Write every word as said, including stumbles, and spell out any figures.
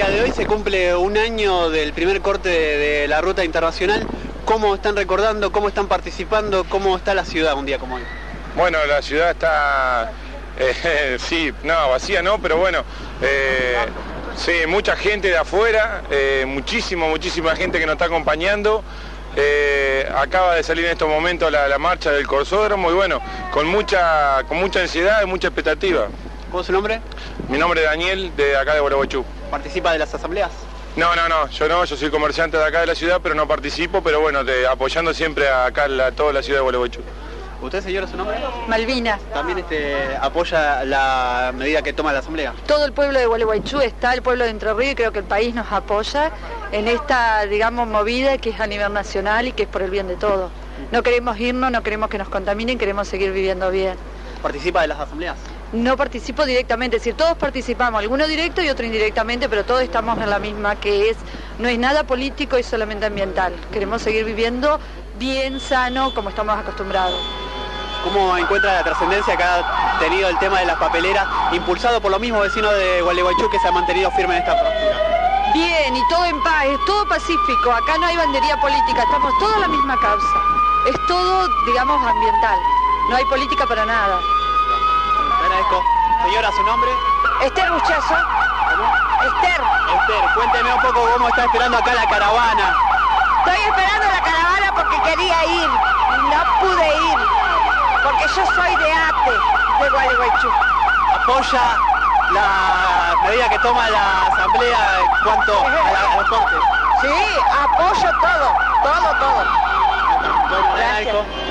día de hoy se cumple un año del primer corte de, de la ruta internacional. ¿Cómo están recordando, cómo están participando, cómo está la ciudad un día como hoy? Bueno, la ciudad está, eh, sí, no, vacía no, pero bueno, eh, sí, mucha gente de afuera, eh, muchísima, muchísima gente que nos está acompañando. Eh, acaba de salir en estos momentos la, la marcha del Corsódromo y bueno, con mucha, con mucha ansiedad y mucha expectativa. ¿Cómo es su nombre? Mi nombre es Daniel, de acá de Gualeguaychú. ¿Participa de las asambleas? No, no, no, yo no, yo soy comerciante de acá de la ciudad, pero no participo, pero bueno, te, apoyando siempre acá la, toda la ciudad de Gualeguaychú. ¿Usted, señora, su nombre? Malvina. ¿También este, apoya la medida que toma la asamblea? Todo el pueblo de Gualeguaychú está, el pueblo de Entre Ríos, y creo que el país nos apoya en esta, digamos, movida que es a nivel nacional y que es por el bien de todos. No queremos irnos, no queremos que nos contaminen, queremos seguir viviendo bien. ¿Participa de las asambleas? No participo directamente, es decir, todos participamos, algunos directo y otros indirectamente, pero todos estamos en la misma, que es, no es nada político, es solamente ambiental. Queremos seguir viviendo bien, sano, como estamos acostumbrados. ¿Cómo encuentra la trascendencia que ha tenido el tema de las papeleras, impulsado por los mismos vecinos de Gualeguaychú que se han mantenido firmes en esta postura? Bien, y todo en paz, es todo pacífico, acá no hay bandería política, estamos todos en la misma causa. Es todo, digamos, ambiental, no hay política para nada. Te agradezco. Señora, ¿su nombre? Esther Buchazo. ¿Cómo? Esther. Esther, cuénteme un poco cómo está esperando acá la caravana. Estoy esperando la caravana porque quería ir, no pude ir, porque yo soy de Ate, de Gualeguaychú. ¿Apoya la medida que toma la asamblea en cuanto a, la, a los cortes? Sí, apoyo todo, todo, todo. Bueno, Gracias. agradezco.